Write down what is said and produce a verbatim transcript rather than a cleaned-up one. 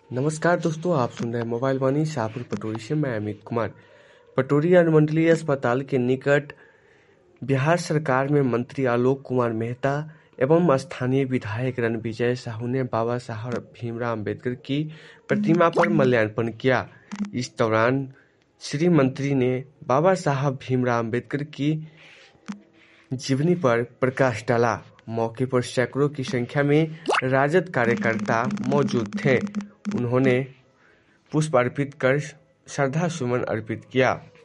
नमस्कार दोस्तों, आप सुन रहे हैं मोबाइल वाणी शाहपुर पटोरी से। मैं अमित कुमार। पटोरी अनुमंडलीय अस्पताल के निकट बिहार सरकार में मंत्री आलोक कुमार मेहता एवं स्थानीय विधायक रणविजय साहू ने बाबा साहब भीमराव अम्बेडकर की प्रतिमा पर माल्यार्पण किया। इस दौरान श्री मंत्री ने बाबा साहब भीमराव अम्बेडकर की जीवनी पर प्रकाश डाला। मौके पर सैकड़ों की संख्या में राजद कार्यकर्ता मौजूद थे। उन्होंने पुष्प अर्पित कर श्रद्धा सुमन अर्पित किया।